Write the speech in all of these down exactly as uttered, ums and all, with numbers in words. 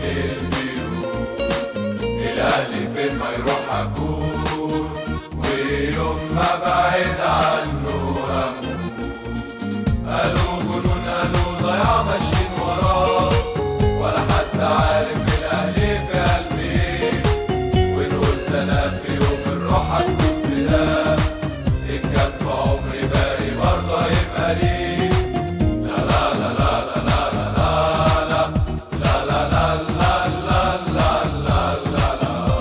البيوت. الأهلي فين ما يروح أكون، ويوم ما بعد عنه أموت. قالوا جنون قالوا ضياع ماشيين وراه، ولا حد عارف الأهلي في قلبي ايه. وإن قلت أنا في يوم الروح هتكون فداه، إن كان في عمري باقي برضه هيبقى ليه. لا لا لا لا لا لا لا لا لا لا لا لا لا لا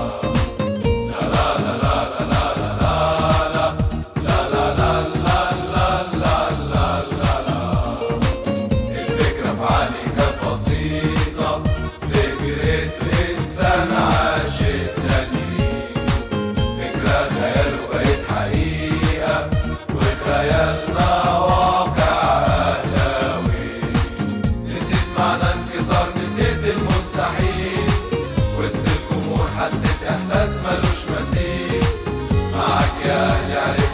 إنسان عاشقنا ليه. فكرة خيال وبقت حقيقة، وخيالنا واقع أهلاوي. نسيت معنى انكسار، نسيت المستحيل، وسط الجمهور حسيت إحساس ملوش مثيل. معاك يا أهلي